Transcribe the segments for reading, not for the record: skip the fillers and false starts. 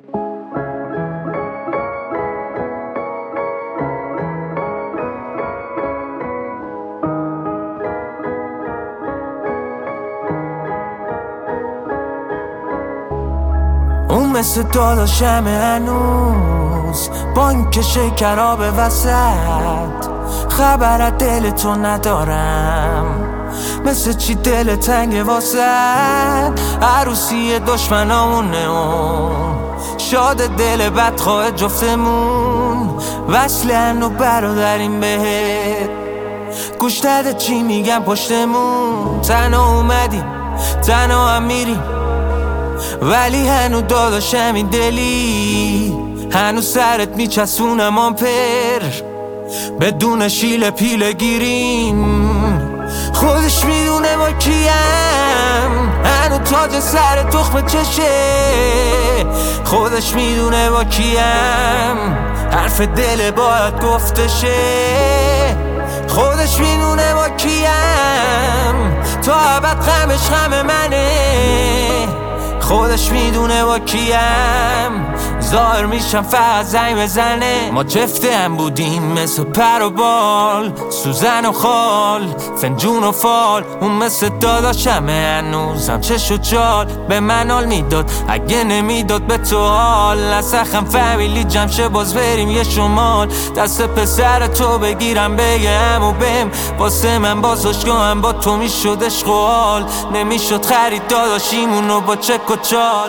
اون مثل داداشمه هنوز با اینکه شکرها به وسط خبر از دل تو ندارم، مثل چی دل تنگ واسد عروسی دشمنامونه اون شاد دل بدخواه جفتمون وصلن و برادریم بهت گوش نده چی میگم پشتمون تنها اومدیم تنها هم میریم ولی هنو داداشم این دلی هنو سرت میچسونم آمپر بدون شیل پیله گیریم خودش میدونه ما کیم هنو تاج سر تخم چشه خودش میدونه با کیم حرف دل باید گفتشه خودش میدونه با کیم تا ابد غمش غم منه خودش میدونه با کیم ظاهر میشم فقط زنگ بزنه ما جفته هم بودیم مثل پر و بال سوزن و خال فنجون و فال اون مثل داداشمه هنوزم چش و چال به من حال میداد اگه نمیداد به تو حال نسخم فامیلی جمشه باز بریم یه شمال دست پسر تو بگیرم بگم و بهم واسه من بازاشگاهم با تو میشد عشق و حال نمیشد خرید داداشیمونو با چک و چال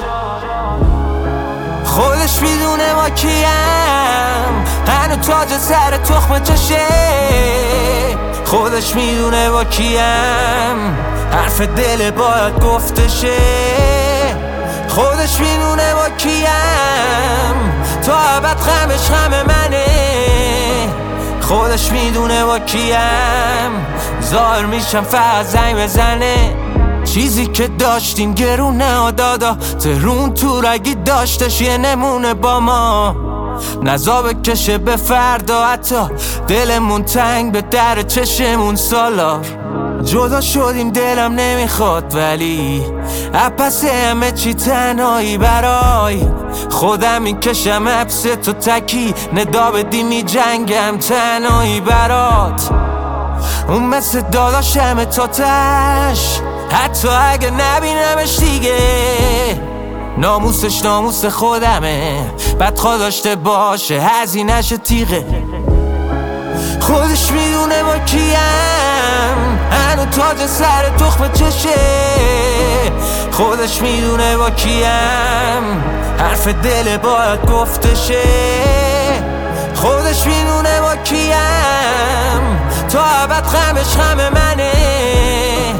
خودش میدونه ما کیم هنو تاج سر تخم چشه خودش میدونه با کیم حرف دل باید گفتشه خودش میدونه با کیم تا ابد غمش غم منه خودش میدونه با کیم ظاهر میشم فقط زنگ بزنه چیزی که داشتیم گرونه و دادا تهرون تو رگی داشتش یه نمونه با ما نزا بکشه به فردا حتی دلمون تنگ به در چشمون سالار جدا شدیم دلم نمیخواد ولی پس همه چی تنهایی برای خودم میکشم حبس تو تکی ندا بدی می جنگم تنهایی برات اون مثل داداشم تا تش حتی اگه نبینمش دیگه ناموسش ناموس خودمه بدخواه داشته باشه هزینه‌ش تیغه خودش میدونه ما کیم هنو تاج سر تخم چشه خودش میدونه با کیم حرف دل باید گفتشه خودش میدونه با کیم تا ابد غمش غم منه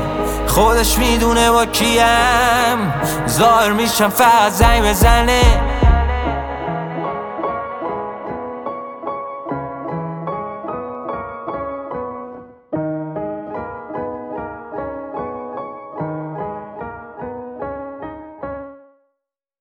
خودش میدونه با کیم ظاهر میشم فقط زنگ بزنه